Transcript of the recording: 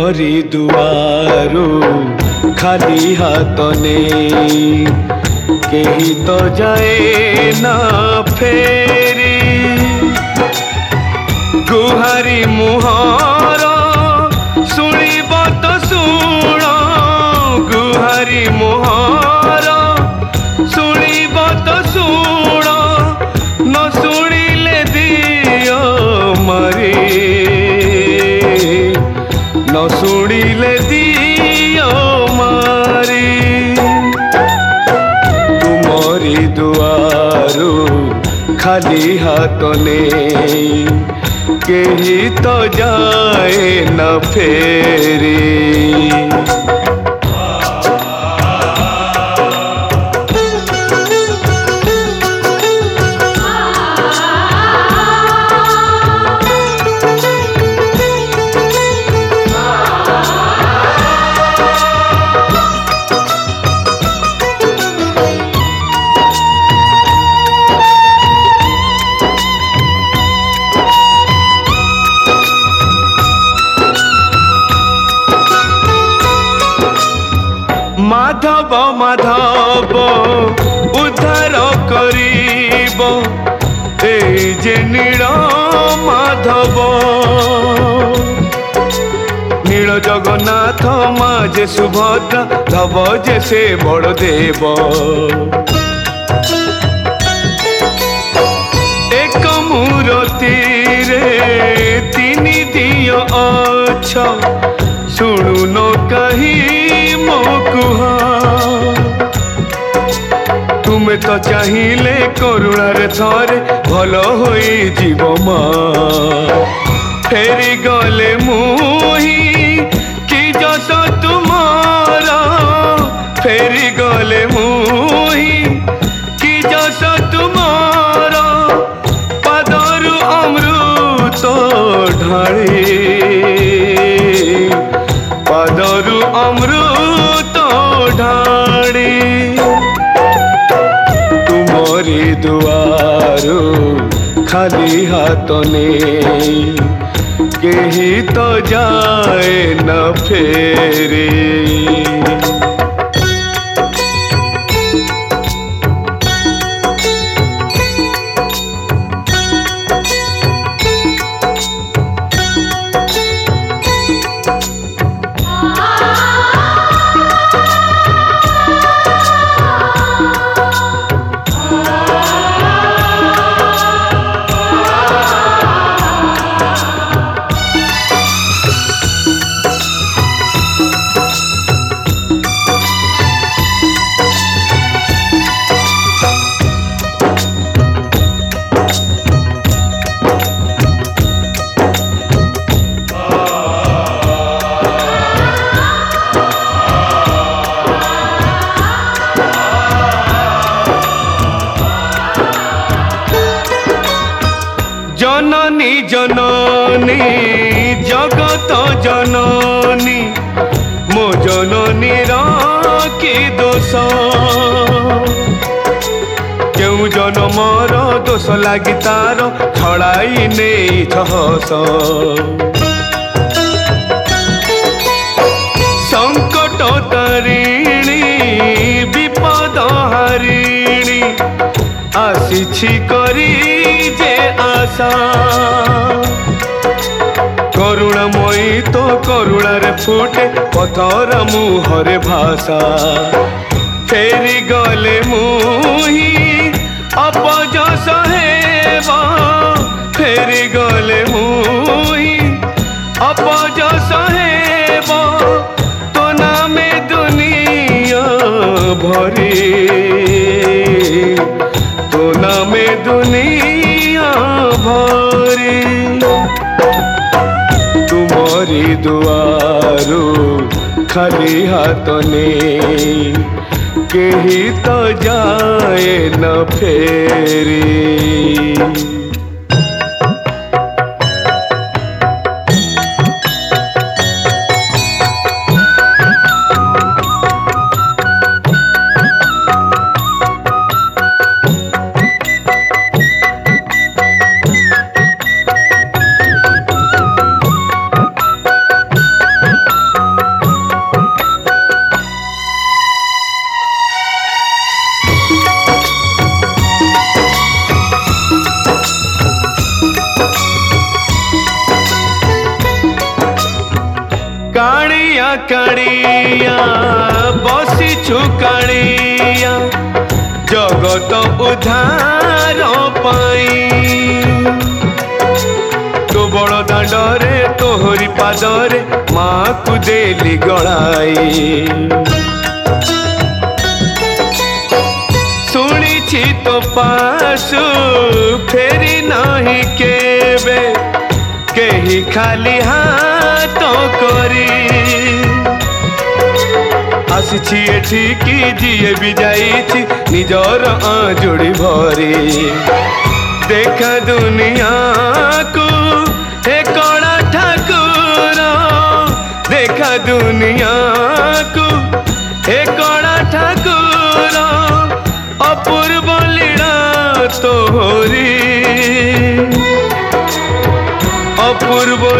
तुमरी दुआरू खाली हाथ नहीं केही तो जाए ना फेरी गुहारी मुहर शुणिब तो शुण गुहारी मुहर शुणिब तो शुण न शुणिले दियो मारी न शुणिले दियो मारी तुमरी दुआरू खाली हाथ नहीं केही तो जाए न फेरी माधव माधव उद्धार करिब ए जे नील माधव नील जगन्नाथ माँ जे सुभद्रा धब जे से बड़देव एक मूर्ति रे तीन दियो अछ शुणु न कहीं मो कुह तुमे तो चाहिए करुणार थरे भल होई जीव माँ फेरी गले मुही कि जस तुमारा फेरी गले मुही कि जस तुमारा पादरु अमृत ढाली पादरु अमृत ढाड़ी तुमरी दुआरू खाली हाथ नहीं केही तो जाए न फेरी जननी जननी जगत जननी मो जननी कि दोष क्यों जनमर दोष लगी तार छड़ाई नहीं हस संकट तारिणी विपद हारिणी आसी करी जे आशा करुणामयी तो करुणारे फुटे पथर मुहरे भाषा फेरी गले मुही अपजस हेबा फेरी गले मुही अपजस हेबा तो नामे दुनिया भरी तो नामे दुनिया भरी तुमरी दुआरू खाली हाथ नहीं केही तो जाए न फेरी काड़िया बसी छुकाड़िया जगत उद्धार पाई तो बड़ दांडरे तोहरी पादरे माँ को देली गड़ाई शुणी तो पासु फेरी नहीं केबे केही खाली हाथ करी आसी एठिकी जीए भी जाइछि निजर आंजुड़ी भरी देखा दुनिया को हे कणा ठाकुर देखा दुनिया को हे कणा ठाकुर अपूर्व लीला तोहरी अपूर्व